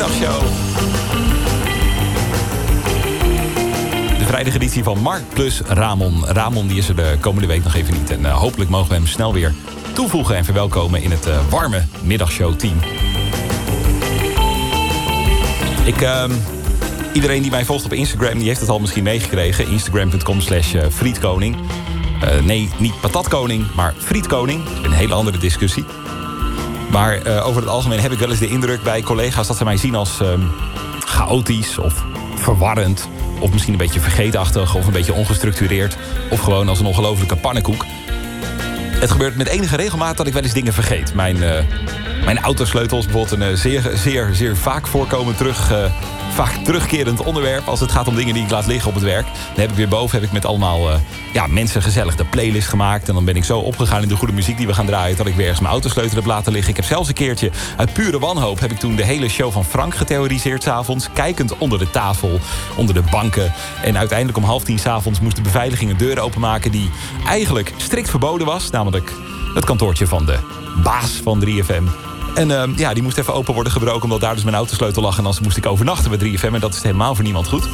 middagshow. De vrijdageditie van Mark plus Ramon. Ramon die is er de komende week nog even niet. En hopelijk mogen we hem snel weer toevoegen en verwelkomen in het warme middagshowteam. Iedereen die mij volgt op Instagram, die heeft het al misschien meegekregen. Instagram.com/frietkoning. Nee, niet patatkoning, maar frietkoning. Dat is een hele andere discussie. Maar over het algemeen heb ik wel eens de indruk bij collega's dat ze mij zien als chaotisch of verwarrend. Of misschien een beetje vergeetachtig of een beetje ongestructureerd. Of gewoon als een ongelofelijke pannenkoek. Het gebeurt met enige regelmaat dat ik wel eens dingen vergeet. Mijn autosleutels bijvoorbeeld een zeer vaak voorkomend vaak terugkerend onderwerp als het gaat om dingen die ik laat liggen op het werk. Dan heb ik weer boven met allemaal mensen gezellig de playlist gemaakt. En dan ben ik zo opgegaan in de goede muziek die we gaan draaien dat ik weer ergens mijn autosleutel heb laten liggen. Ik heb zelfs een keertje uit pure wanhoop heb ik toen de hele show van Frank getheoretiseerd 's avonds. Kijkend onder de tafel, onder de banken. En uiteindelijk om 9:30 's avonds moest de beveiliging een deur openmaken die eigenlijk strikt verboden was. Namelijk het kantoortje van de baas van 3FM. En die moest even open worden gebroken omdat daar dus mijn autosleutel lag. En dan moest ik overnachten bij 3FM en dat is helemaal voor niemand goed.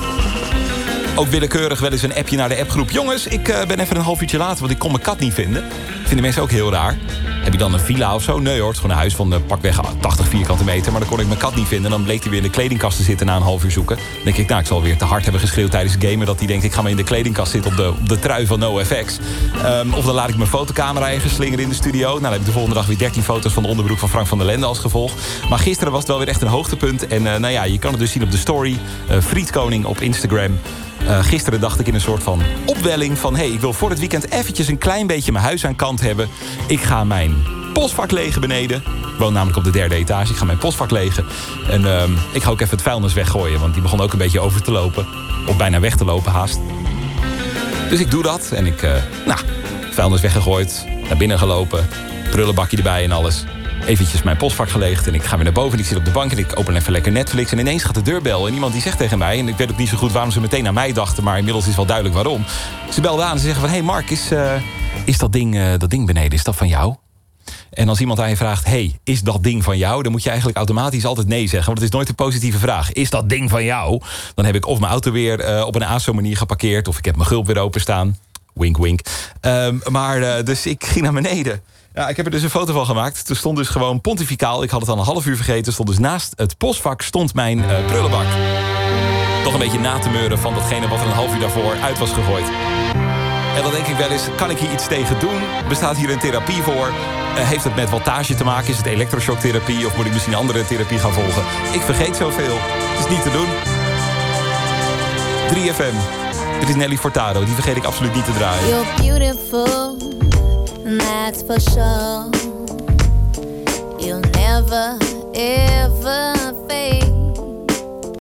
Ook willekeurig wel eens een appje naar de appgroep. Jongens, ik ben even een half uurtje later, want ik kon mijn kat niet vinden. Vinden mensen ook heel raar. Heb je dan een villa of zo? Nee hoor, het is gewoon een huis van pakweg 80 vierkante meter. Maar dan kon ik mijn kat niet vinden. En dan bleek hij weer in de kledingkast te zitten na een half uur zoeken. Dan denk ik, ik zal weer te hard hebben geschreeuwd tijdens het gamen. Dat hij denkt, ik ga maar in de kledingkast zitten op de trui van NoFX. Of dan laat ik mijn fotocamera even slingeren in de studio. Nou, dan heb ik de volgende dag weer 13 foto's van de onderbroek van Frank van der Lende als gevolg. Maar gisteren was het wel weer echt een hoogtepunt. En je kan het dus zien op de story. Frietkoning op Instagram. Gisteren dacht ik in een soort van opwelling van ik wil voor het weekend eventjes een klein beetje mijn huis aan kant hebben. Ik ga mijn postvak legen beneden. Ik woon namelijk op de 3e etage. Ik ga mijn postvak legen. En ik ga ook even het vuilnis weggooien. Want die begon ook een beetje over te lopen. Of bijna weg te lopen haast. Dus ik doe dat. En ik, vuilnis weggegooid. Naar binnen gelopen. Prullenbakje erbij en alles. Eventjes mijn postvak gelegd en ik ga weer naar boven en ik zit op de bank en ik open even lekker Netflix en ineens gaat de deur bellen en iemand die zegt tegen mij, en ik weet ook niet zo goed waarom ze meteen aan mij dachten, maar inmiddels is wel duidelijk waarom. Ze belden aan en ze zeggen van, hey Mark, is dat ding beneden, is dat van jou? En als iemand aan je vraagt, hey, is dat ding van jou? Dan moet je eigenlijk automatisch altijd nee zeggen, want het is nooit een positieve vraag. Is dat ding van jou? Dan heb ik of mijn auto weer op een ASO-manier geparkeerd of ik heb mijn gulp weer openstaan. Wink, wink. Dus ik ging naar beneden. Ja, ik heb er dus een foto van gemaakt. Toen stond dus gewoon pontificaal. Ik had het al een half uur vergeten. Stond dus naast het postvak stond mijn prullenbak. Toch een beetje na te meuren van datgene wat er een half uur daarvoor uit was gegooid. En dan denk ik wel eens, kan ik hier iets tegen doen? Bestaat hier een therapie voor? Heeft het met wattage te maken? Is het elektroshocktherapie? Of moet ik misschien een andere therapie gaan volgen? Ik vergeet zoveel. Het is niet te doen. 3FM. Dit is Nelly Furtado. Die vergeet ik absoluut niet te draaien. You're beautiful. That's for sure. You'll never, ever